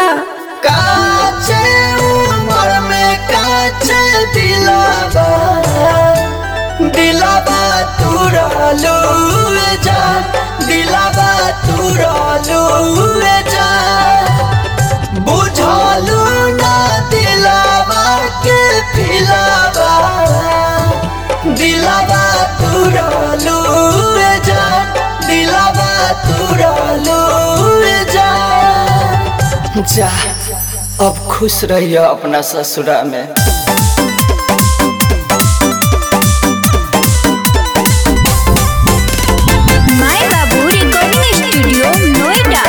काचे उम्र में काचे दिलावा तुरालू जान, दिलावा तुरालू जान। बुझालू ना दिलावा के पिलावा, दिलावा तुरालू जान, दिलावा तुरालू जान। जा अब खुश रहिए अपना ससुरा में। माय बाबू रिकॉर्डिंग स्टूडियो नोएडा।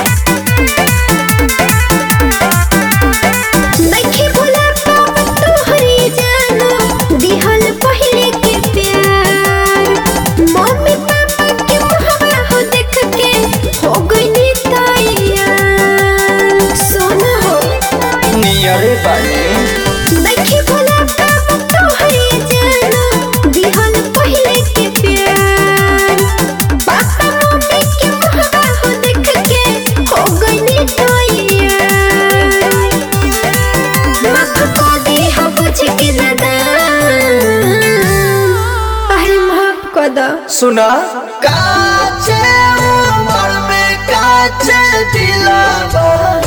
देखी भुला तोहरी जानो दिहल पहले के प्यार। मम्मी पापा के हवा हो देख के हो गई तैयार। सोना हो नियरे बानी देखी भुला तोहरी जानो दिहल पहले के प्यार। पापा मम्मी के हवा हो देख के हो गई तैयार। माफ कर दे हो कुछ के नादान, अरे माफ कर दो। सुना काचे उम्र में काचे दिलावा,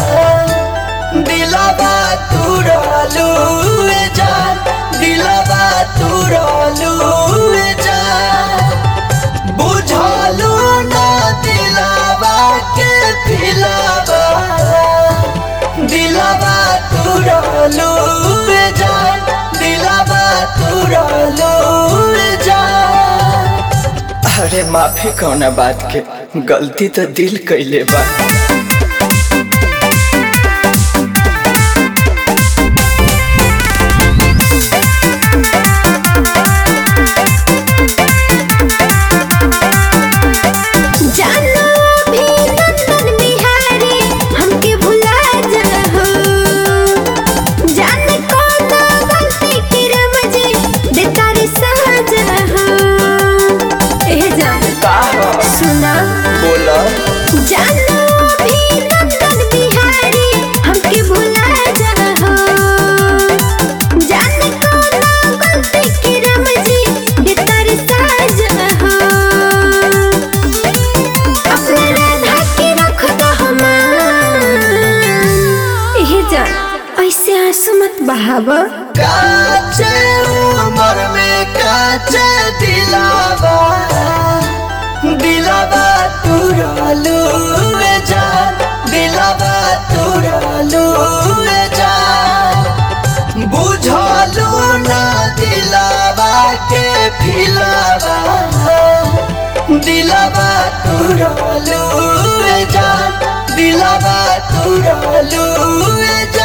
दिलावा तुरालू जान, दिलावा तुरालू जान। बुझालू ना दिलावा के पिलावा, दिलावा तुरालू जान, दिलावा तुरालू जान। अरे माफी कौना बात के, गलती तो दिल कइले बा। जानो भी नंदन बिहारी हमके भुला जाहो। जाने कौन गलती की रमजे देता रे सजा हो। ए जान का हो? सुना बोला जानो भी नंदन बिहारी हमके भुला जाहो। जाने कौन गलती की रमजे देता रे सजा हो। अपना राधा के रख दो हमार। एहे जान ऐसे आंसू मत बहावा। काचे उम्र में काचे दिलावा, दिलावा तुरालू जान, दिलावा तुरालू जान। बुझालू ना दिलावा के पिलावा, दिलावा तुरालू जान, दिलावा तुरालू जान।